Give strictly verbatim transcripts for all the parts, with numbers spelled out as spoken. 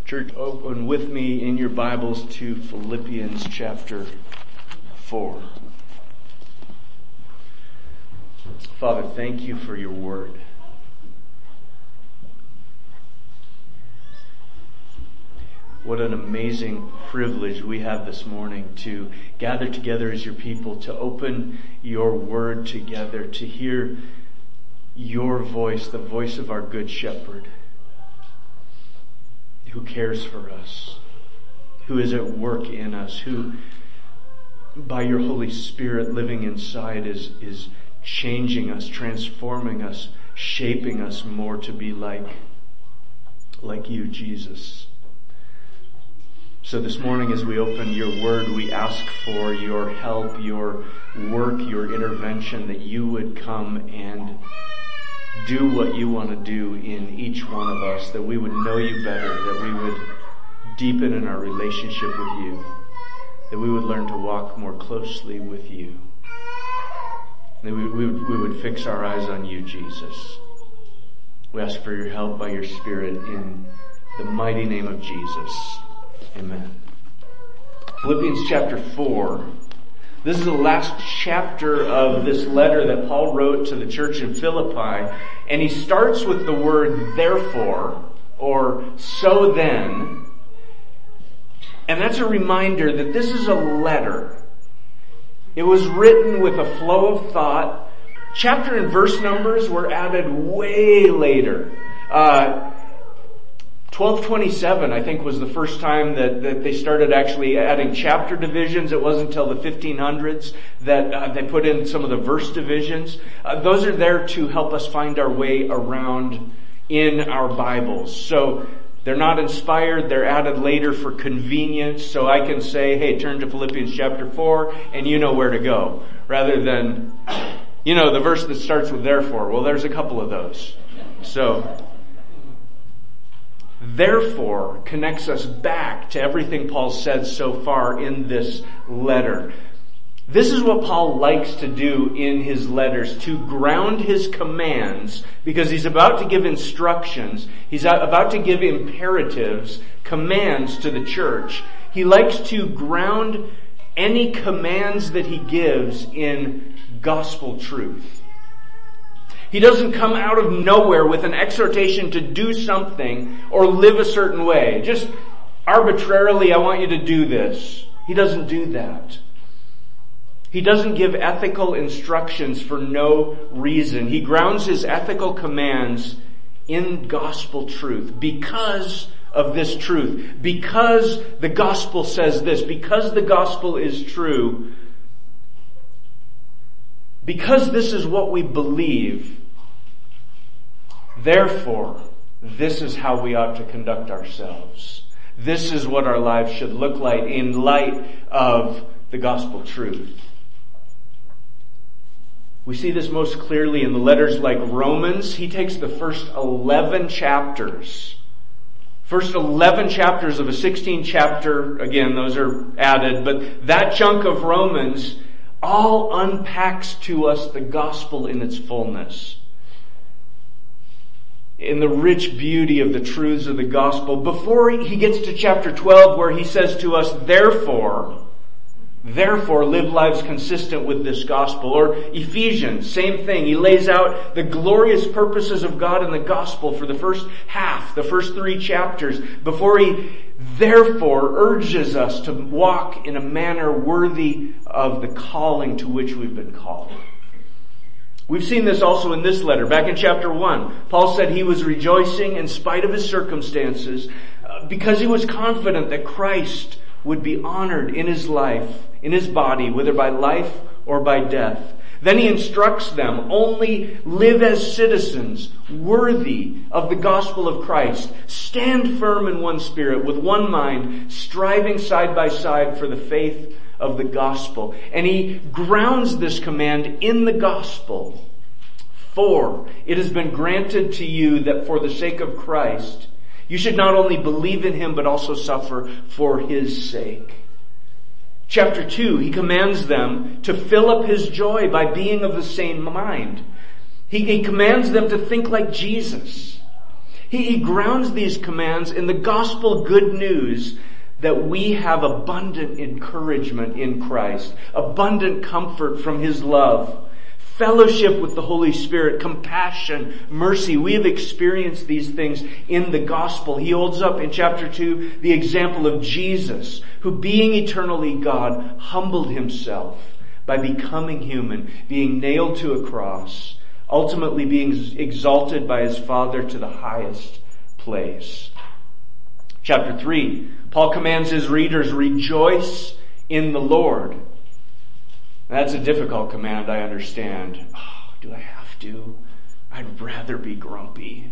Church, open with me in your Bibles to Philippians chapter four. Father, thank you for your word. What an amazing privilege we have this morning to gather together as your people, to open your word together, to hear your voice, the voice of our good shepherd, who cares for us, who is at work in us, who by your Holy Spirit living inside is, is changing us, transforming us, shaping us more to be like, like you, Jesus. So this morning as we open your word, we ask for your help, your work, your intervention, that you would come and do what you want to do in each one of us, that we would know you better, that we would deepen in our relationship with you, that we would learn to walk more closely with you, that we, we, would, we would fix our eyes on you, Jesus. We ask for your help by your Spirit in the mighty name of Jesus. Amen. Philippians chapter four. This is the last chapter of this letter that Paul wrote to the church in Philippi, and he starts with the word therefore, or so then, and that's a reminder that this is a letter. It was written with a flow of thought. Chapter and verse numbers were added way later. Uh, twelve twenty-seven, I think, was the first time that, that they started actually adding chapter divisions. It wasn't until the fifteen hundreds that uh, they put in some of the verse divisions. Uh, those are there to help us find our way around in our Bibles. So they're not inspired, they're added later for convenience. So I can say, hey, turn to Philippians chapter four, and you know where to go. Rather than, you know, the verse that starts with therefore. Well, there's a couple of those. So therefore connects us back to everything Paul said so far in this letter. This is what Paul likes to do in his letters, to ground his commands, because he's about to give instructions. He's about to give imperatives, commands to the church. He likes to ground any commands that he gives in gospel truth. He doesn't come out of nowhere with an exhortation to do something or live a certain way. Just arbitrarily, I want you to do this. He doesn't do that. He doesn't give ethical instructions for no reason. He grounds his ethical commands in gospel truth because of this truth. Because the gospel says this. Because the gospel is true. Because this is what we believe, therefore, this is how we ought to conduct ourselves. This is what our lives should look like in light of the gospel truth. We see this most clearly in the letters like Romans. He takes the first eleven chapters. First eleven chapters of a sixteen chapter, again, those are added, but that chunk of Romans all unpacks to us the gospel in its fullness, in the rich beauty of the truths of the gospel, before he gets to chapter twelve, where he says to us, therefore, therefore live lives consistent with this gospel. Or Ephesians, same thing. He lays out the glorious purposes of God in the gospel for the first half, the first three chapters, before he therefore urges us to walk in a manner worthy of the calling to which we've been called. We've seen this also in this letter. Back in chapter one, Paul said he was rejoicing in spite of his circumstances uh, because he was confident that Christ would be honored in his life, in his body, whether by life or by death. Then he instructs them, only live as citizens worthy of the gospel of Christ. Stand firm in one spirit, with one mind, striving side by side for the faith of the gospel. And he grounds this command in the gospel. For it has been granted to you that for the sake of Christ, you should not only believe in him, but also suffer for his sake. Chapter two, he commands them to fill up his joy by being of the same mind. He, he commands them to think like Jesus. He, he grounds these commands in the gospel good news that we have abundant encouragement in Christ, abundant comfort from His love, fellowship with the Holy Spirit, compassion, mercy. We have experienced these things in the gospel. He holds up in chapter two the example of Jesus, who being eternally God, humbled Himself by becoming human, being nailed to a cross, ultimately being exalted by His Father to the highest place. Chapter three, Paul commands his readers, rejoice in the Lord. That's a difficult command, I understand. Oh, do I have to? I'd rather be grumpy.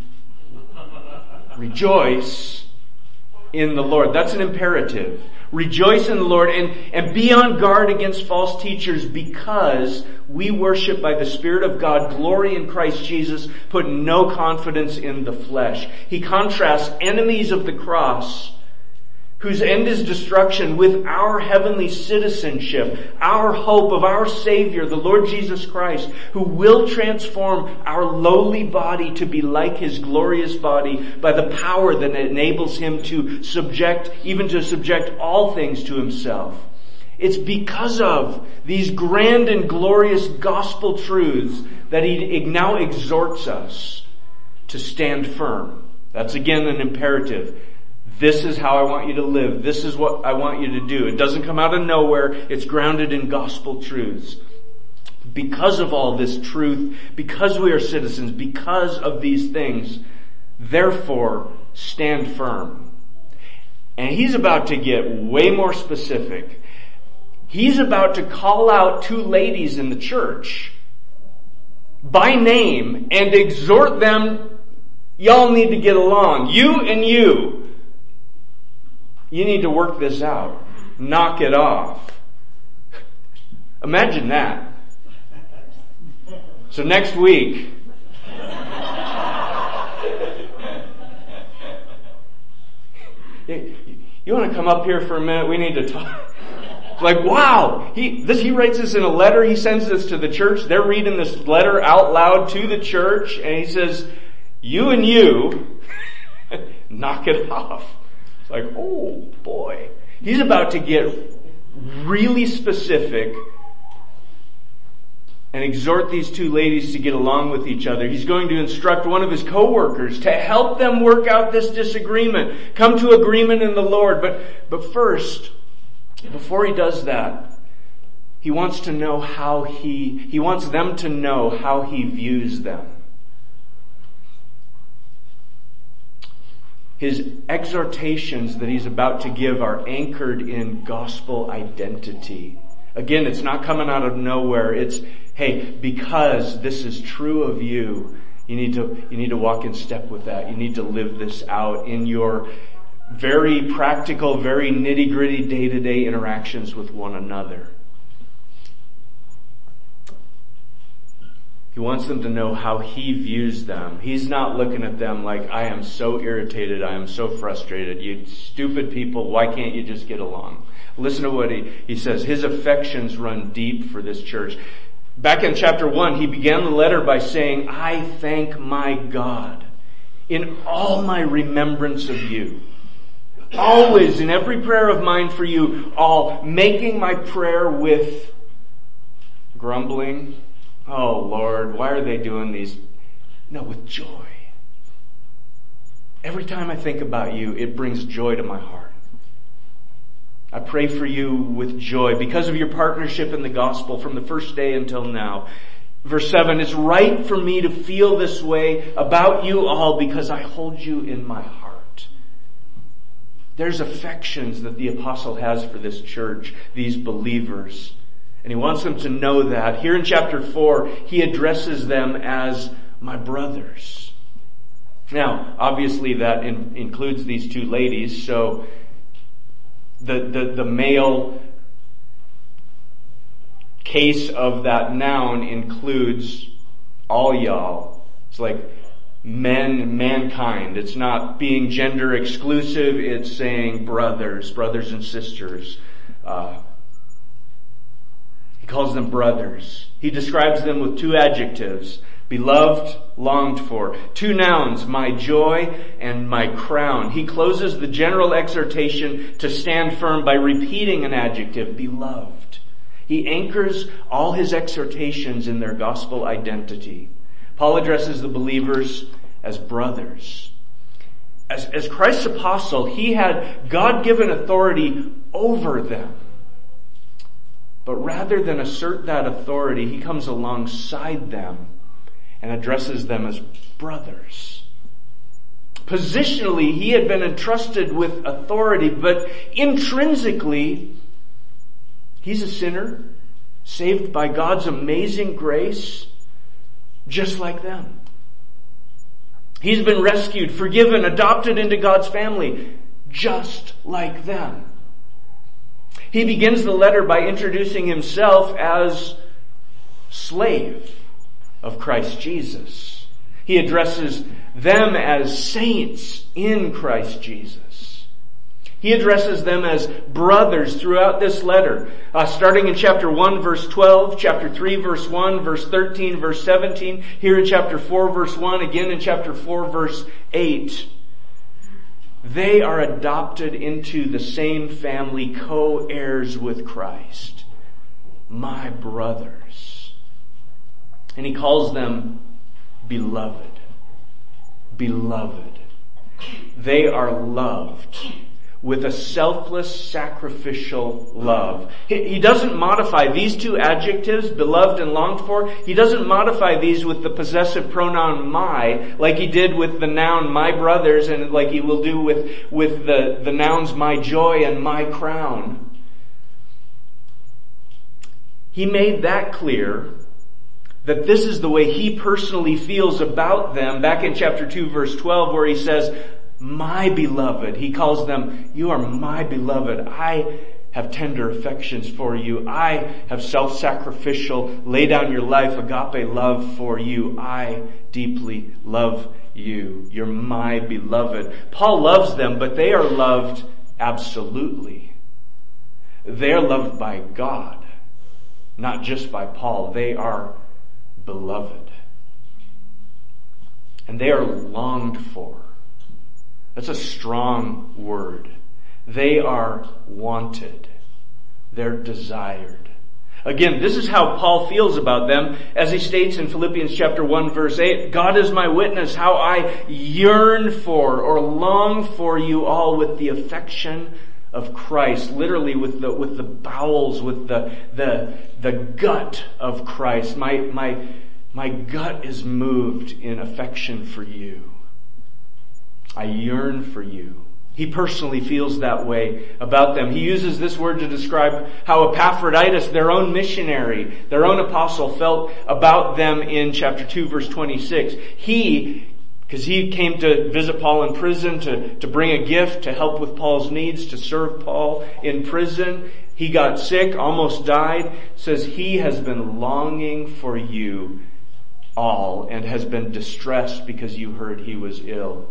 Rejoice in the Lord. That's an imperative. Rejoice in the Lord and, and be on guard against false teachers, because we worship by the Spirit of God, glory in Christ Jesus, put no confidence in the flesh. He contrasts enemies of the cross, whose end is destruction, with our heavenly citizenship, our hope of our Savior, the Lord Jesus Christ, who will transform our lowly body to be like His glorious body by the power that enables Him to subject, even to subject all things to Himself. It's because of these grand and glorious gospel truths that He now exhorts us to stand firm. That's again an imperative. This is how I want you to live. This is what I want you to do. It doesn't come out of nowhere. It's grounded in gospel truths. Because of all this truth, because we are citizens, because of these things, therefore stand firm. And he's about to get way more specific. He's about to call out two ladies in the church by name and exhort them, y'all need to get along. You and you. You need to work this out. Knock it off. Imagine that. So next week, you want to come up here for a minute? We need to talk. It's like, wow, he, this, he writes this in a letter. He sends this to the church. They're reading this letter out loud to the church. And he says, you and you, knock it off. It's like, oh boy. He's about to get really specific and exhort these two ladies to get along with each other. He's going to instruct one of his co-workers to help them work out this disagreement. Come to agreement in the Lord. But, but first, before he does that, he wants to know how he, he wants them to know how he views them. His exhortations that he's about to give are anchored in gospel identity. Again, it's not coming out of nowhere. It's, hey, because this is true of you, you need to, you need to walk in step with that. You need to live this out in your very practical, very nitty-gritty day-to-day interactions with one another. He wants them to know how he views them. He's not looking at them like, I am so irritated, I am so frustrated. You stupid people, why can't you just get along? Listen to what he, he says. His affections run deep for this church. Back in chapter one, he began the letter by saying, I thank my God in all my remembrance of you. Always in every prayer of mine for you, all making my prayer with grumbling. Oh Lord, why are they doing these? No, with joy. Every time I think about you, it brings joy to my heart. I pray for you with joy because of your partnership in the gospel from the first day until now. Verse seven, it's right for me to feel this way about you all because I hold you in my heart. There's affections that the apostle has for this church, these believers. And he wants them to know that. Here in chapter four, he addresses them as my brothers. Now, obviously that in, includes these two ladies, so the, the, the male case of that noun includes all y'all. It's like men, mankind. It's not being gender exclusive, it's saying brothers, brothers and sisters. Uh, He calls them brothers. He describes them with two adjectives. Beloved, longed for. Two nouns, my joy and my crown. He closes the general exhortation to stand firm by repeating an adjective, beloved. He anchors all his exhortations in their gospel identity. Paul addresses the believers as brothers. As, as Christ's apostle, he had God-given authority over them. But rather than assert that authority, he comes alongside them and addresses them as brothers. Positionally, he had been entrusted with authority, but intrinsically, he's a sinner, saved by God's amazing grace, just like them. He's been rescued, forgiven, adopted into God's family, just like them. He begins the letter by introducing himself as slave of Christ Jesus. He addresses them as saints in Christ Jesus. He addresses them as brothers throughout this letter, uh, starting in chapter one, verse twelve, chapter three, verse one, verse thirteen, verse seventeen, here in chapter four, verse one, again in chapter four, verse eight. They are adopted into the same family, co-heirs with Christ. My brothers. And he calls them beloved. Beloved. They are loved with a selfless, sacrificial love. He, he doesn't modify these two adjectives, beloved and longed for. He doesn't modify these with the possessive pronoun my, like he did with the noun my brothers, and like he will do with, with the, the nouns my joy and my crown. He made that clear that this is the way he personally feels about them back in chapter two, verse twelve, where he says, my beloved. He calls them, you are my beloved. I have tender affections for you. I have self-sacrificial, lay down your life, agape love for you. I deeply love you. You're my beloved. Paul loves them, but they are loved absolutely. They are loved by God, not just by Paul. They are beloved. And they are longed for. That's a strong word. They are wanted. They're desired. Again, this is how Paul feels about them, as he states in Philippians chapter one, verse eight, God is my witness how I yearn for or long for you all with the affection of Christ. Literally with the, with the bowels, with the, the, the gut of Christ. My, my, my gut is moved in affection for you. I yearn for you. He personally feels that way about them. He uses this word to describe how Epaphroditus, their own missionary, their own apostle, felt about them in chapter two, verse twenty-six. He, because he came to visit Paul in prison, to, to bring a gift, to help with Paul's needs, to serve Paul in prison. He got sick, almost died. Says he has been longing for you all and has been distressed because you heard he was ill.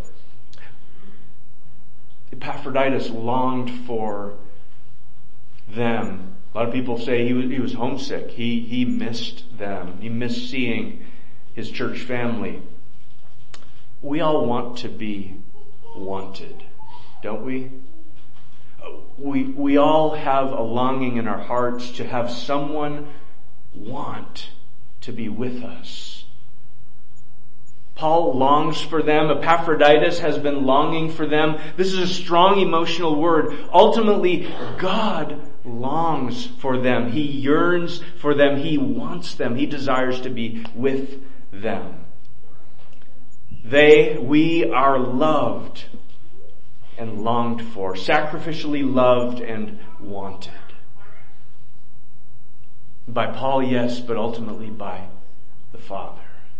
Epaphroditus longed for them. A lot of people say he was, he was homesick. He, he missed them. He missed seeing his church family. We all want to be wanted, don't we? We, we all have a longing in our hearts to have someone want to be with us. Paul longs for them. Epaphroditus has been longing for them. This is a strong emotional word. Ultimately, God longs for them. He yearns for them. He wants them. He desires to be with them. They, we are loved and longed for, sacrificially loved and wanted. By Paul, yes, but ultimately by the Father.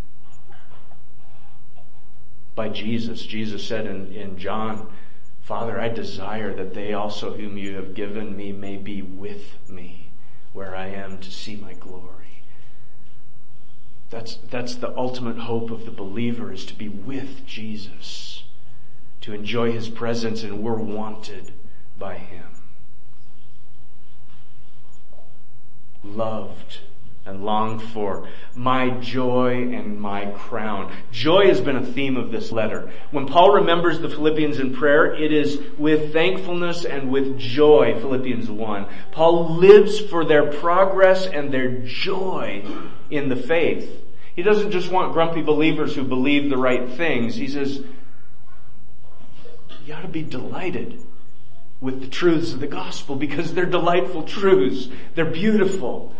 By Jesus. Jesus said in, in John, Father, I desire that they also whom you have given me may be with me where I am to see my glory. That's, that's the ultimate hope of the believer, is to be with Jesus, to enjoy his presence, and we're wanted by him. Loved and longed for, my joy and my crown. Joy has been a theme of this letter. When Paul remembers the Philippians in prayer, it is with thankfulness and with joy, Philippians one. Paul lives for their progress and their joy in the faith. He doesn't just want grumpy believers who believe the right things. He says, you ought to be delighted with the truths of the gospel because they're delightful truths. They're beautiful.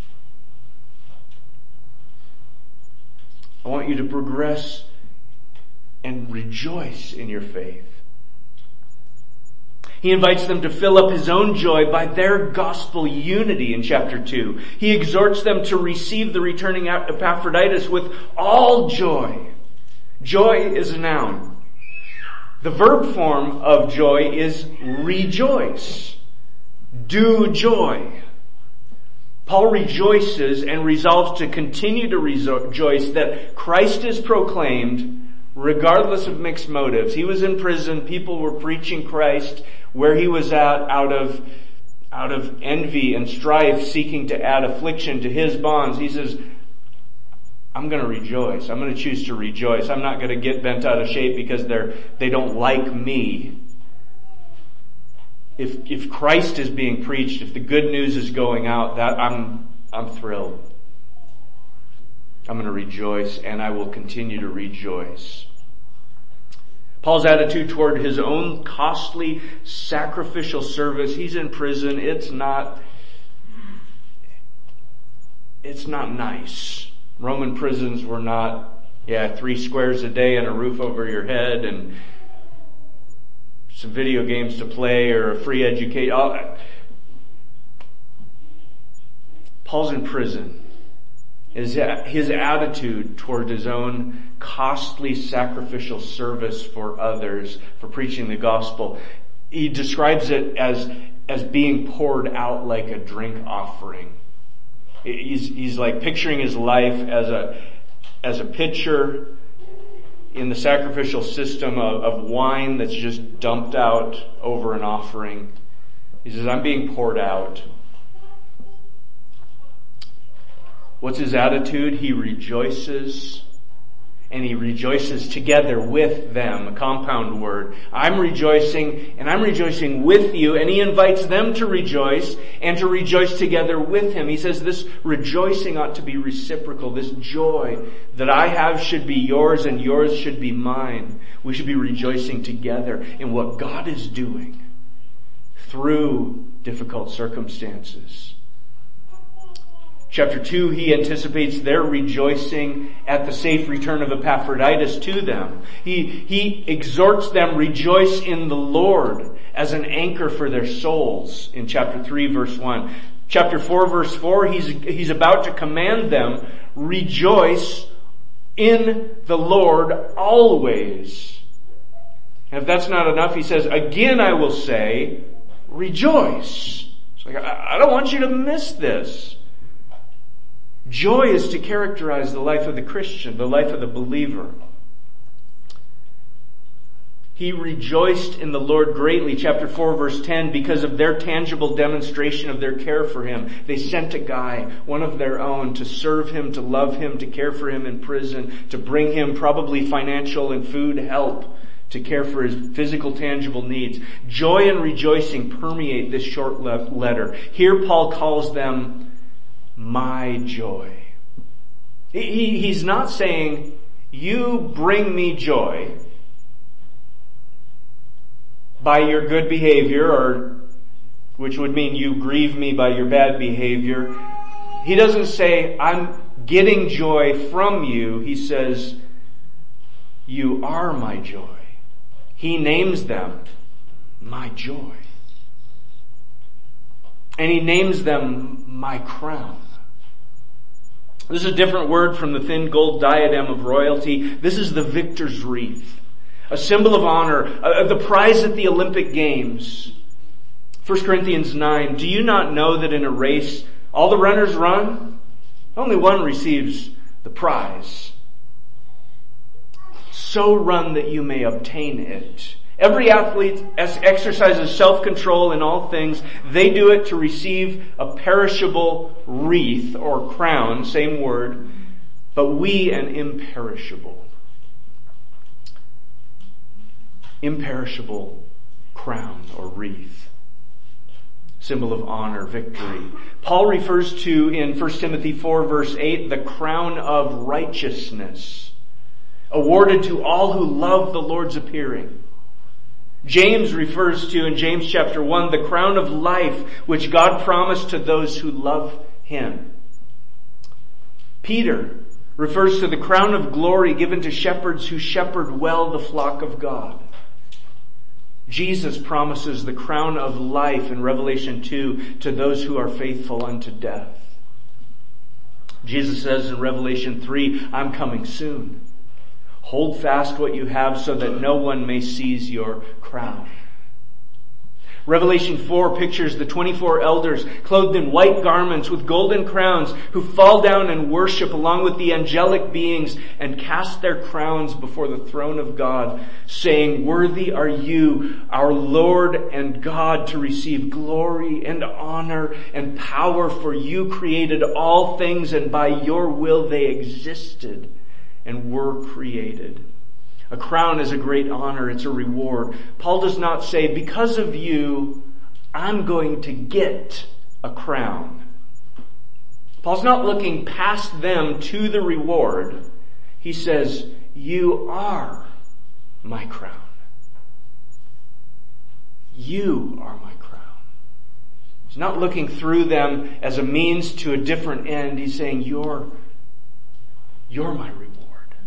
I want you to progress and rejoice in your faith. He invites them to fill up his own joy by their gospel unity in chapter two. He exhorts them to receive the returning Epaphroditus with all joy. Joy is a noun. The verb form of joy is rejoice. Do joy. Paul rejoices and resolves to continue to rejoice that Christ is proclaimed regardless of mixed motives. He was in prison. People were preaching Christ where he was at out of, out of envy and strife, seeking to add affliction to his bonds. He says, I'm going to rejoice. I'm going to choose to rejoice. I'm not going to get bent out of shape because they're, they don't like me. If, if Christ is being preached, if the good news is going out, that I'm, I'm thrilled. I'm going to rejoice, and I will continue to rejoice. Paul's attitude toward his own costly sacrificial service, he's in prison. It's not, it's not nice. Roman prisons were not, yeah, three squares a day and a roof over your head and some video games to play or a free education. Paul's in prison. His, his attitude toward his own costly sacrificial service for others, for preaching the gospel, he describes it as, as being poured out like a drink offering. He's, he's like picturing his life as a, as a pitcher in the sacrificial system of, of wine that's just dumped out over an offering. He says, I'm being poured out. What's his attitude? He rejoices, and he rejoices together with them, a compound word. I'm rejoicing, and I'm rejoicing with you, and he invites them to rejoice, and to rejoice together with him. He says this rejoicing ought to be reciprocal. This joy that I have should be yours, and yours should be mine. We should be rejoicing together in what God is doing through difficult circumstances. Chapter two, he anticipates their rejoicing at the safe return of Epaphroditus to them. He, he exhorts them, rejoice in the Lord as an anchor for their souls in chapter three, verse one. Chapter four, verse four, he's, he's about to command them, rejoice in the Lord always. And if that's not enough, he says, again I will say, rejoice. It's like, I, I don't want you to miss this. Joy is to characterize the life of the Christian, the life of the believer. He rejoiced in the Lord greatly, chapter four, verse ten, because of their tangible demonstration of their care for him. They sent a guy, one of their own, to serve him, to love him, to care for him in prison, to bring him probably financial and food help, to care for his physical, tangible needs. Joy and rejoicing permeate this short letter. Here Paul calls them my joy. He, he's not saying, you bring me joy by your good behavior, or which would mean you grieve me by your bad behavior. He doesn't say, I'm getting joy from you. He says, you are my joy. He names them my joy. And he names them my crown. This is a different word from the thin gold diadem of royalty. This is the victor's wreath, a symbol of honor, uh, the prize at the Olympic Games. First Corinthians nine, do you not know that in a race all the runners run? Only one receives the prize. So run that you may obtain it. Every athlete exercises self-control in all things. They do it to receive a perishable wreath or crown, same word, but we an imperishable. Imperishable crown or wreath. Symbol of honor, victory. Paul refers to in First Timothy four verse eight, the crown of righteousness, awarded to all who love the Lord's appearing. James refers to in James chapter one, the crown of life which God promised to those who love Him. Peter refers to the crown of glory given to shepherds who shepherd well the flock of God. Jesus promises the crown of life in Revelation two to those who are faithful unto death. Jesus says in Revelation three, I'm coming soon. Hold fast what you have so that no one may seize your crown. Revelation four pictures the twenty-four elders clothed in white garments with golden crowns who fall down and worship along with the angelic beings and cast their crowns before the throne of God, saying, worthy are you, our Lord and God, to receive glory and honor and power, for you created all things and by your will they existed and were created. A crown is a great honor. It's a reward. Paul does not say, because of you, I'm going to get a crown. Paul's not looking past them to the reward. He says, you are my crown. You are my crown. He's not looking through them as a means to a different end. He's saying, you're, you're my reward.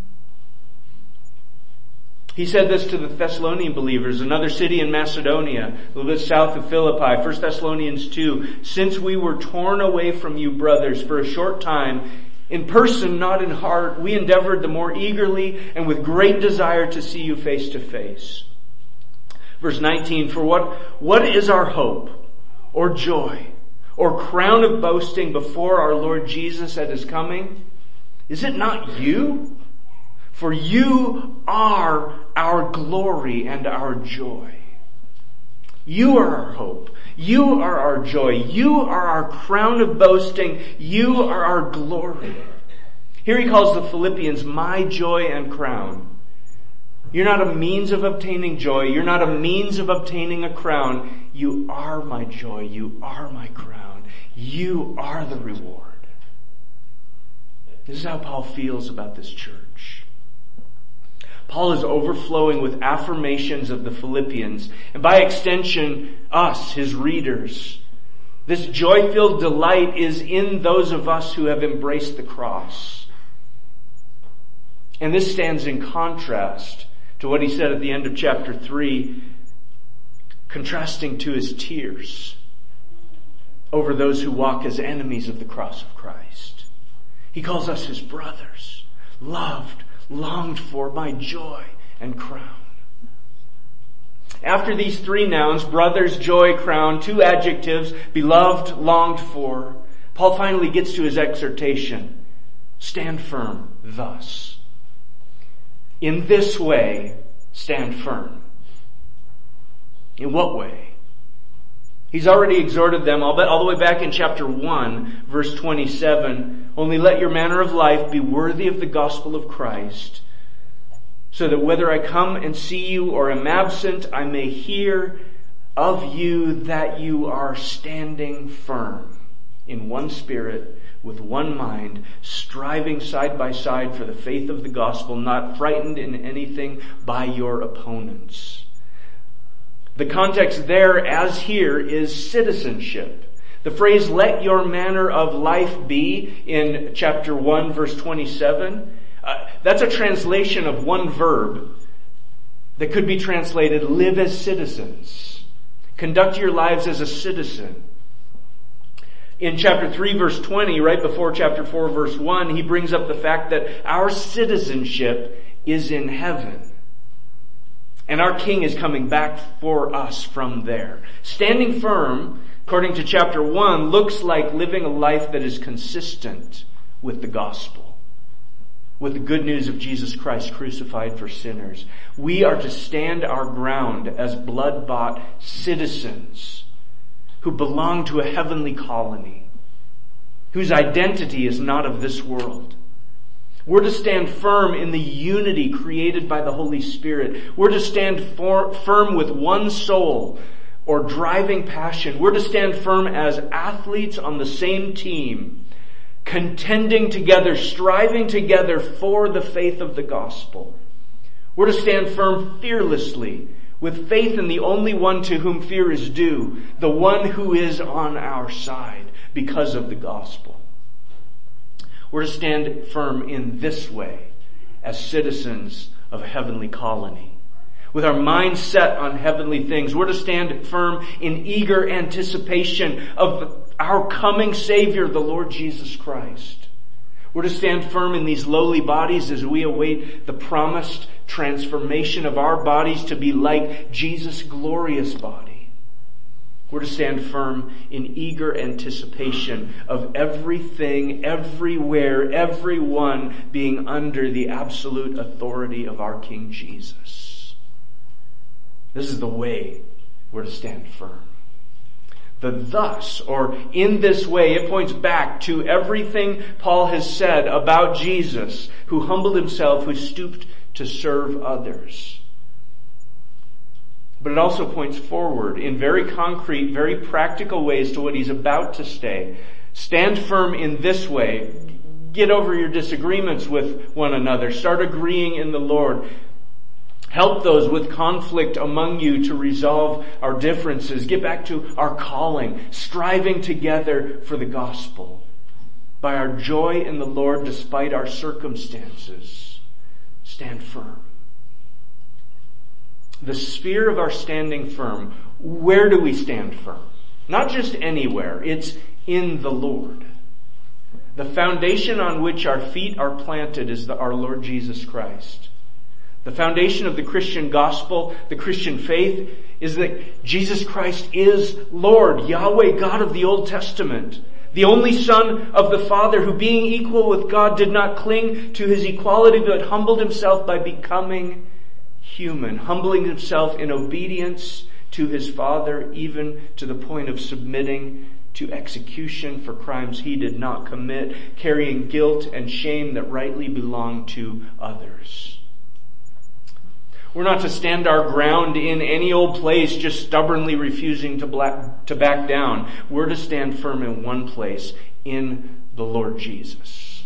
He said this to the Thessalonian believers, another city in Macedonia, a little bit south of Philippi, First Thessalonians two. Since we were torn away from you, brothers, for a short time, in person, not in heart, we endeavored the more eagerly and with great desire to see you face to face. Verse nineteen, for what, what is our hope or joy or crown of boasting before our Lord Jesus at His coming? Is it not you? For you are our glory and our joy. You are our hope. You are our joy. You are our crown of boasting. You are our glory. Here he calls the Philippians my joy and crown. You're not a means of obtaining joy. You're not a means of obtaining a crown. You are my joy. You are my crown. You are the reward. This is how Paul feels about this church. Paul is overflowing with affirmations of the Philippians, and by extension, us, his readers. This joy-filled delight is in those of us who have embraced the cross. And this stands in contrast to what he said at the end of chapter three, contrasting to his tears over those who walk as enemies of the cross of Christ. He calls us his brothers, loved, longed for, my joy and crown. After these three nouns, brothers, joy, crown, two adjectives, beloved, longed for, Paul finally gets to his exhortation. Stand firm thus. In this way, stand firm. In what way? He's already exhorted them all, all the way back in chapter one, verse twenty-seven. Only let your manner of life be worthy of the gospel of Christ, so that whether I come and see you or am absent, I may hear of you that you are standing firm in one spirit, with one mind, striving side by side for the faith of the gospel, not frightened in anything by your opponents. The context there, as here, is citizenship. The phrase, let your manner of life be, in chapter one, verse twenty-seven, uh, that's a translation of one verb that could be translated, live as citizens. Conduct your lives as a citizen. In chapter three, verse twenty, right before chapter four, verse one, he brings up the fact that our citizenship is in heaven. And our King is coming back for us from there. Standing firm, according to chapter one, looks like living a life that is consistent with the gospel. with the good news of Jesus Christ crucified for sinners. We are to stand our ground as blood-bought citizens who belong to a heavenly colony, whose identity is not of this world. We're to stand firm in the unity created by the Holy Spirit. We're to stand for, firm with one soul or driving passion. We're to stand firm as athletes on the same team, contending together, striving together for the faith of the gospel. We're to stand firm fearlessly, with faith in the only one to whom fear is due, the one who is on our side because of the gospel. We're to stand firm in this way as citizens of a heavenly colony, with our minds set on heavenly things. We're to stand firm in eager anticipation of our coming Savior, the Lord Jesus Christ. We're to stand firm in these lowly bodies as we await the promised transformation of our bodies to be like Jesus' glorious body. We're to stand firm in eager anticipation of everything, everywhere, everyone being under the absolute authority of our King Jesus. This is the way we're to stand firm. The thus, or in this way, it points back to everything Paul has said about Jesus, who humbled himself, who stooped to serve others. But it also points forward in very concrete, very practical ways to what he's about to say. Stand firm in this way. Get over your disagreements with one another. Start agreeing in the Lord. Help those with conflict among you to resolve our differences. Get back to our calling, striving together for the gospel. By our joy in the Lord despite our circumstances, stand firm. The sphere of our standing firm, where do we stand firm? Not just anywhere, it's in the Lord. The foundation on which our feet are planted is the, our Lord Jesus Christ. The foundation of the Christian gospel, the Christian faith, is that Jesus Christ is Lord, Yahweh, God of the Old Testament. The only Son of the Father who, being equal with God, did not cling to his equality, but humbled himself by becoming human, humbling himself in obedience to his Father, even to the point of submitting to execution for crimes he did not commit, carrying guilt and shame that rightly belonged to others. We're not to stand our ground in any old place, just stubbornly refusing to, black, to back down. We're to stand firm in one place, in the Lord Jesus.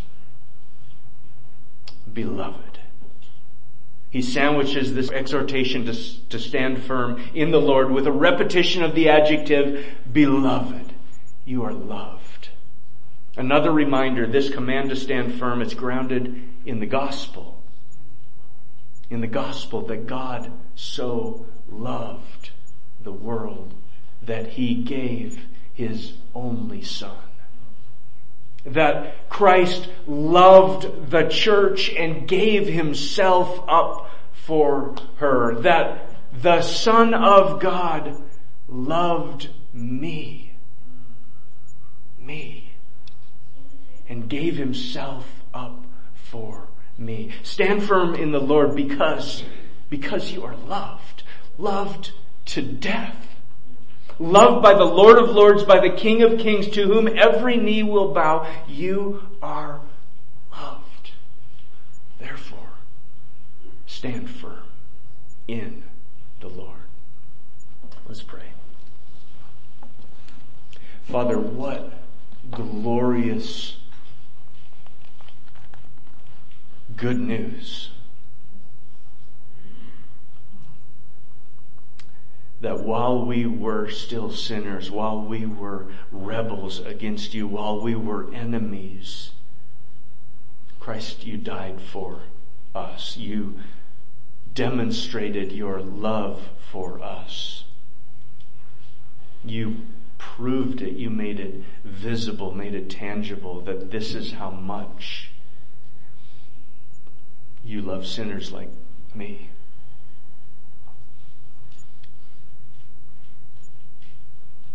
Beloved. He sandwiches this exhortation to, to stand firm in the Lord with a repetition of the adjective, beloved. You are loved. Another reminder, this command to stand firm is grounded in the gospel. In the gospel that God so loved the world that he gave his only Son. That Christ loved the church and gave himself up for her. That the Son of God loved me. Me. And gave himself up for me. Stand firm in the Lord because, because you are loved. Loved to death. Loved by the Lord of Lords, by the King of Kings, to whom every knee will bow. You are loved. Therefore, stand firm in the Lord. Let's pray. Father, what glorious good news that while we were still sinners, while we were rebels against you, while we were enemies, Christ, you died for us. You demonstrated your love for us. You proved it. You made it visible, made it tangible, that this is how much you love sinners like me.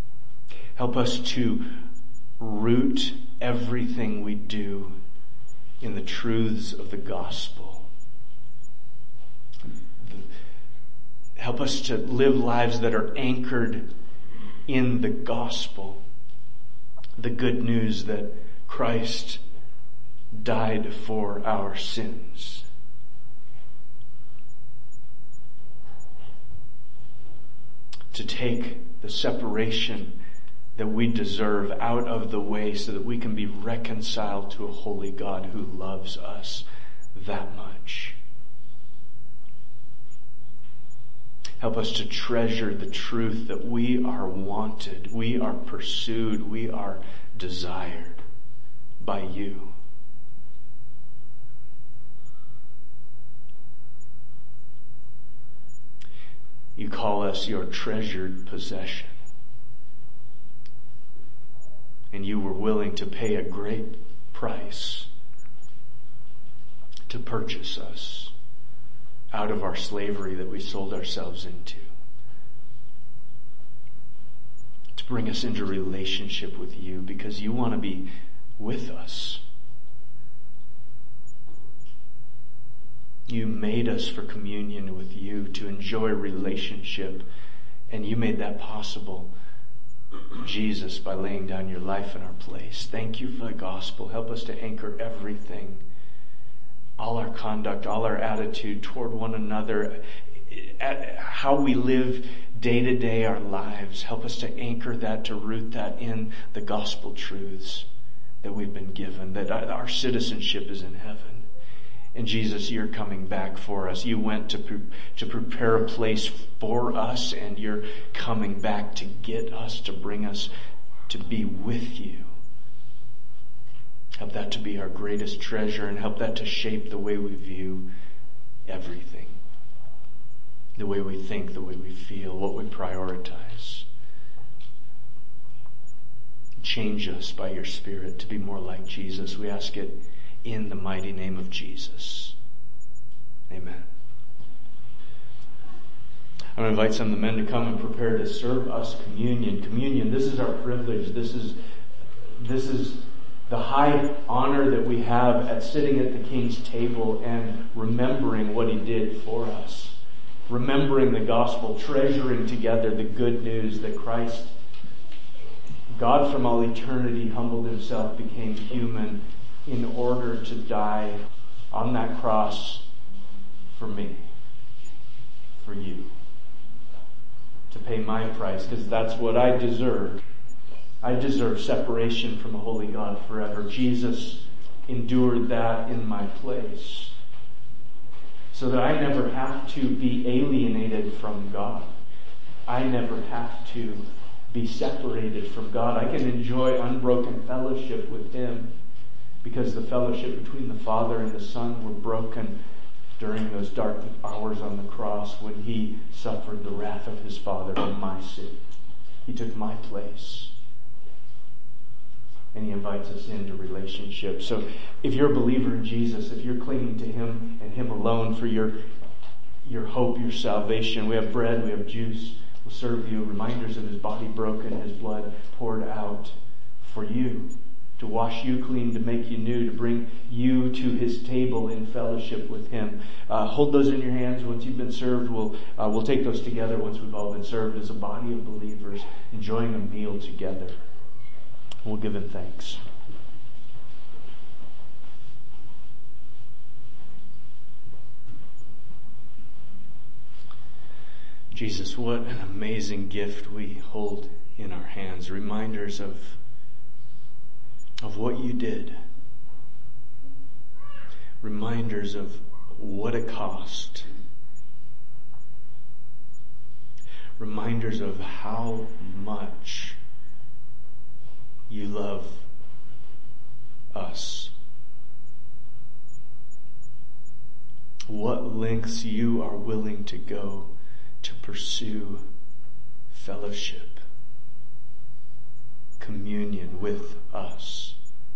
Help us to root everything we do in the truths of the gospel. Help us to live lives that are anchored in the gospel, the good news that Christ died for our sins. To take the separation that we deserve out of the way so that we can be reconciled to a holy God who loves us that much. Help us to treasure the truth that we are wanted, we are pursued, we are desired by you. You call us your treasured possession. And you were willing to pay a great price to purchase us out of our slavery that we sold ourselves into. To bring us into relationship with you because you want to be with us. You made us for communion with you, to enjoy relationship, and you made that possible, Jesus, by laying down your life in our place. Thank you for the gospel. Help us to anchor everything, all our conduct, all our attitude toward one another, how we live day to day our lives. Help us to anchor that, to root that in the gospel truths that we've been given, that our citizenship is in heaven. And Jesus, you're coming back for us. You went to pre- to prepare a place for us, and you're coming back to get us, to bring us to be with you. Help that to be our greatest treasure, and help that to shape the way we view everything. The way we think, the way we feel, what we prioritize. Change us by your Spirit to be more like Jesus. We ask it in the mighty name of Jesus. Amen. I'm going to invite some of the men to come and prepare to serve us communion. Communion, this is our privilege. This is, this is the high honor that we have at sitting at the King's table and remembering what he did for us. Remembering the gospel, treasuring together the good news that Christ, God from all eternity, humbled himself, became human in order to die on that cross for me, for you, to pay my price, because that's what I deserve. I deserve separation from a holy God forever. Jesus endured that in my place so that I never have to be alienated from God. I never have to be separated from God. I can enjoy unbroken fellowship with him, because the fellowship between the Father and the Son were broken during those dark hours on the cross when he suffered the wrath of his Father on my sin. He took my place. And he invites us into relationship. So if you're a believer in Jesus, if you're clinging to him and him alone for your, your hope, your salvation, we have bread, we have juice. We'll serve you reminders of his body broken, his blood poured out for you, to wash you clean, to make you new, to bring you to his table in fellowship with him. Uh, hold those in your hands. Once you've been served, we'll uh, we'll take those together once we've all been served as a body of believers, enjoying a meal together. We'll give him thanks. Jesus, what an amazing gift we hold in our hands. Reminders of of what you did. Reminders of what it cost. Reminders of how much you love us. What lengths you are willing to go to pursue fellowship, communion with us,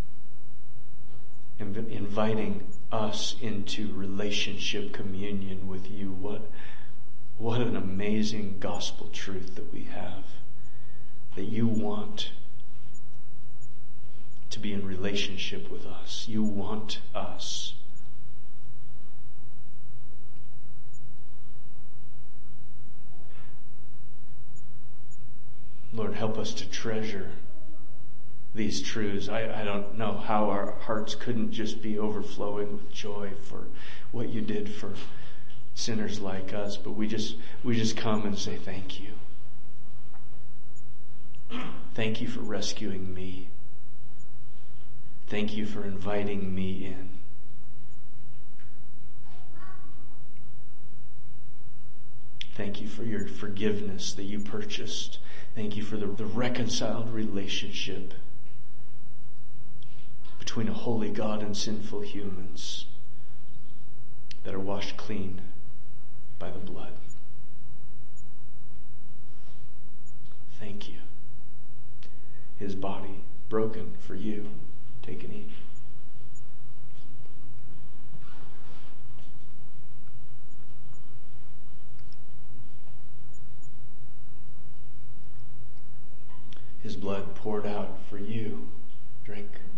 Inv- inviting us into relationship, communion with you. What, what an amazing gospel truth that we have, that you want to be in relationship with us. You want us. Lord, help us to treasure these truths. I, I don't know how our hearts couldn't just be overflowing with joy for what you did for sinners like us, but we just we just come and say thank you. Thank you for rescuing me. Thank you for inviting me in. Thank you for your forgiveness that you purchased. Thank you for the, the reconciled relationship between a holy God and sinful humans that are washed clean by the blood. Thank you. His body broken for you. Take and eat. His blood poured out for you. Drink.